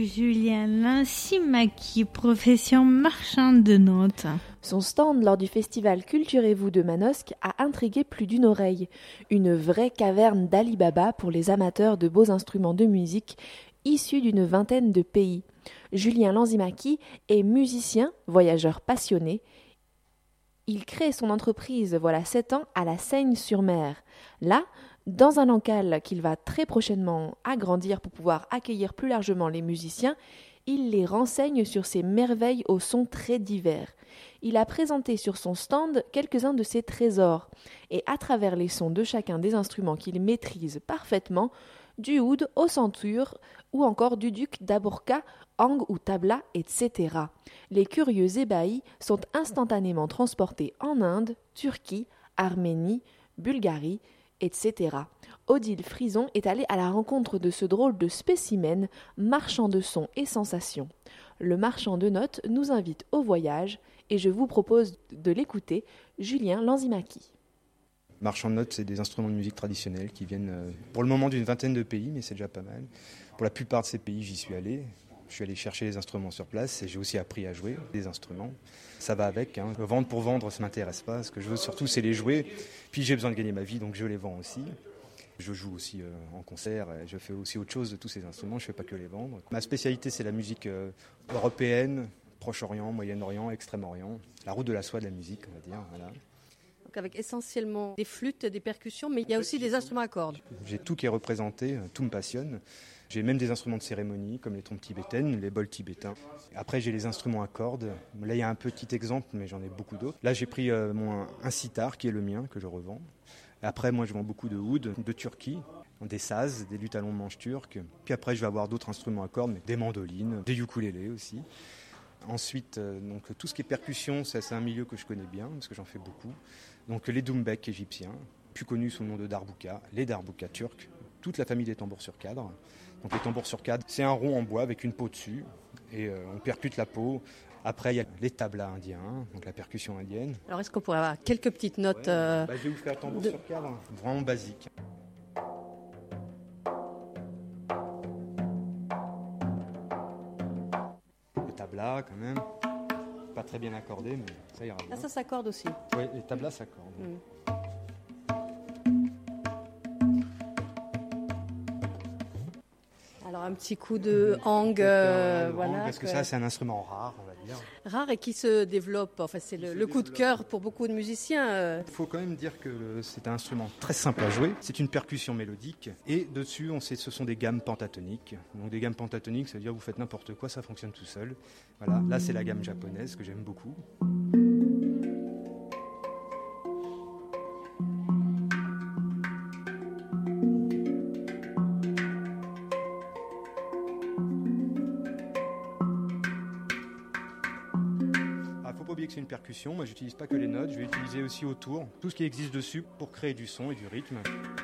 Julien Lanzimaki, profession marchand de notes. Son stand lors du festival Culturez-vous de Manosque a intrigué plus d'une oreille. Une vraie caverne d'Ali Baba pour les amateurs de beaux instruments de musique issus d'une vingtaine de pays. Julien Lanzimaki est musicien, voyageur passionné. Il crée son entreprise voilà 7 ans à la Seigne-sur-Mer. Là, dans un local qu'il va très prochainement agrandir pour pouvoir accueillir plus largement les musiciens, il les renseigne sur ces merveilles aux sons très divers. Il a présenté sur son stand quelques-uns de ses trésors, et à travers les sons de chacun des instruments qu'il maîtrise parfaitement, du oud au santur ou encore du duc d'abourka, ang ou tabla, etc. Les curieux ébahis sont instantanément transportés en Inde, Turquie, Arménie, Bulgarie, etc. Odile Frison est allée à la rencontre de ce drôle de spécimen, marchand de sons et sensations. Le marchand de notes nous invite au voyage et je vous propose de l'écouter, Julien Lanzimaki. Marchand de notes, c'est des instruments de musique traditionnels qui viennent pour le moment d'une vingtaine de pays, mais c'est déjà pas mal. Pour la plupart de ces pays, j'y suis allé. Je suis allé chercher les instruments sur place et j'ai aussi appris à jouer des instruments. Ça va avec, hein. Vendre pour vendre, ça ne m'intéresse pas. Ce que je veux surtout, c'est les jouer. Puis j'ai besoin de gagner ma vie, donc je les vends aussi. Je joue aussi en concert, et je fais aussi autre chose de tous ces instruments, je ne fais pas que les vendre. Ma spécialité, c'est la musique européenne, Proche-Orient, Moyen-Orient, Extrême-Orient. La route de la soie de la musique, on va dire, voilà. Donc avec essentiellement des flûtes, des percussions, mais il y a aussi des instruments à cordes. J'ai tout qui est représenté, tout me passionne. J'ai même des instruments de cérémonie, comme les trompes tibétaines, les bols tibétains. Après, j'ai les instruments à cordes. Là, il y a un petit exemple, mais j'en ai beaucoup d'autres. Là, j'ai pris un sitar, qui est le mien, que je revends. Après, moi, je vends beaucoup de oud, de Turquie, des sazes, des luttes à long manche turques. Puis après, je vais avoir d'autres instruments à cordes, mais des mandolines, des ukulélés aussi. Ensuite, donc, tout ce qui est percussion, c'est un milieu que je connais bien, parce que j'en fais beaucoup. Donc les doumbek égyptiens, plus connus sous le nom de darbouka, les darboukas turcs, toute la famille des tambours sur cadre. Donc les tambours sur cadre, c'est un rond en bois avec une peau dessus, et on percute la peau. Après, il y a les tablas indiens, donc la percussion indienne. Alors est-ce qu'on pourrait avoir quelques petites notes Je vais vous faire un tambour sur cadre, vraiment basique. Le tabla quand même. Pas très bien accordé, mais ça ira bien. Ah, ça s'accorde aussi. Oui, les tablas s'accordent. Alors un petit coup de hang, voilà. Parce que ça, c'est un instrument rare, on va dire. Rare et qui se développe. Enfin, c'est le coup de cœur pour beaucoup de musiciens. Il faut quand même dire que c'est un instrument très simple à jouer. C'est une percussion mélodique. Et dessus, ce sont des gammes pentatoniques. Donc des gammes pentatoniques, ça veut dire que vous faites n'importe quoi, ça fonctionne tout seul. Voilà. Là, c'est la gamme japonaise que j'aime beaucoup. Que c'est une percussion, moi j'utilise pas que les notes, je vais utiliser aussi autour tout ce qui existe dessus pour créer du son et du rythme.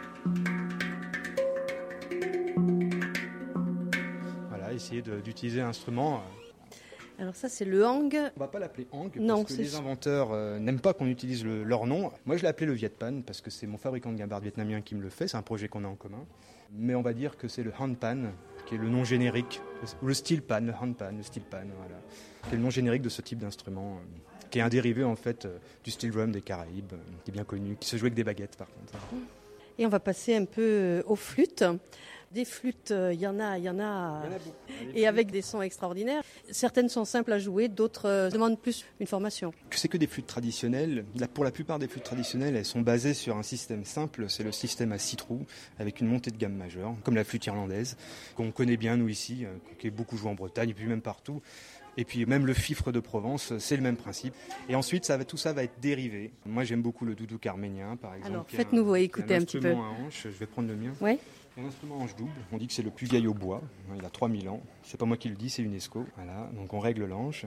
Voilà, essayer d'utiliser un instrument. Alors ça c'est le hang. On va pas l'appeler hang parce que les inventeurs n'aiment pas qu'on utilise leur nom. Moi je l'ai appelé le Vietpan parce que c'est mon fabricant de gambardes vietnamien qui me le fait, c'est un projet qu'on a en commun. Mais on va dire que c'est le handpan qui est le nom générique, ou le steel pan, le handpan, le steel pan, voilà, qui est le nom générique de ce type d'instrument, qui est un dérivé en fait du steel drum des Caraïbes, qui est bien connu, qui se joue avec des baguettes par contre. Et on va passer un peu aux flûtes. Des flûtes, il y en a beaucoup. Et avec des sons extraordinaires. Certaines sont simples à jouer, d'autres demandent plus une formation. C'est que des flûtes traditionnelles. Pour la plupart des flûtes traditionnelles, elles sont basées sur un système simple, c'est le système à 6 trous, avec une montée de gamme majeure, comme la flûte irlandaise, qu'on connaît bien nous ici, qui est beaucoup jouée en Bretagne, et puis même partout. Et puis même le fifre de Provence, c'est le même principe. Et ensuite, tout ça va être dérivé. Moi, j'aime beaucoup le doudouk arménien, par exemple. Alors, faites-nous écouter un petit peu. Un instrument à hanche, je vais prendre le mien. Oui. Un instrument à hanche double, on dit que c'est le plus vieil au bois. Il a 3000 ans. C'est pas moi qui le dis, c'est UNESCO. Voilà, donc on règle l'hanche.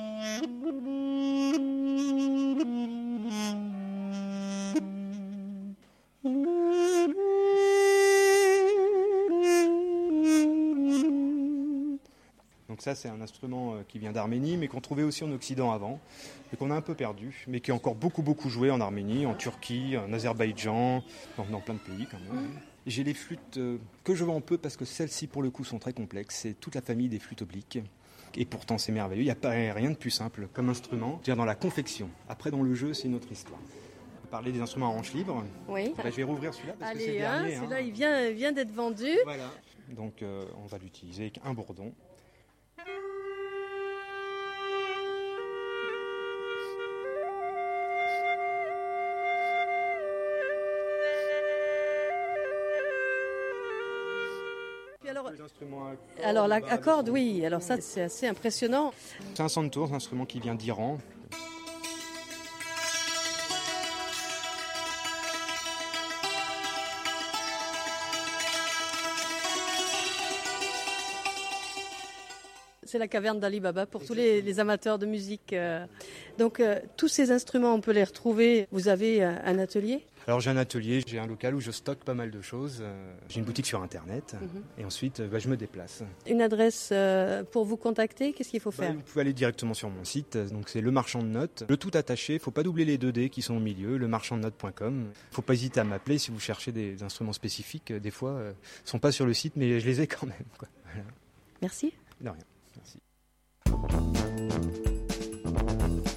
Donc ça, c'est un instrument qui vient d'Arménie, mais qu'on trouvait aussi en Occident avant, et qu'on a un peu perdu, mais qui est encore beaucoup joué en Arménie, en Turquie, en Azerbaïdjan, dans plein de pays quand même. J'ai les flûtes que je vends peu parce que celles-ci pour le coup sont très complexes. C'est toute la famille des flûtes obliques. Et pourtant c'est merveilleux, il n'y a pas rien de plus simple comme instrument, dire dans la confection. Après dans le jeu c'est une autre histoire. On va parler des instruments à hanche libre. Oui. Je vais rouvrir celui-là parce que c'est le Allez, dernier. celui-là il vient d'être vendu. Voilà. Donc on va l'utiliser avec un bourdon. Alors la corde, oui, alors ça c'est assez impressionnant. C'est un santour, un instrument qui vient d'Iran. C'est la caverne d'Ali Baba pour tous les amateurs de musique. Donc tous ces instruments, on peut les retrouver. Vous avez un atelier ? Alors j'ai un atelier, j'ai un local où je stocke pas mal de choses. J'ai une boutique sur Internet et ensuite je me déplace. Une adresse pour vous contacter, qu'est-ce qu'il faut faire ? Vous pouvez aller directement sur mon site, donc c'est Le Marchand de Notes. Le tout attaché, il ne faut pas doubler les 2D qui sont au milieu, lemarchandnotes.com. Il ne faut pas hésiter à m'appeler si vous cherchez des instruments spécifiques. Des fois, ils ne sont pas sur le site, mais je les ai quand même. Quoi. Voilà. Merci. De rien. Merci.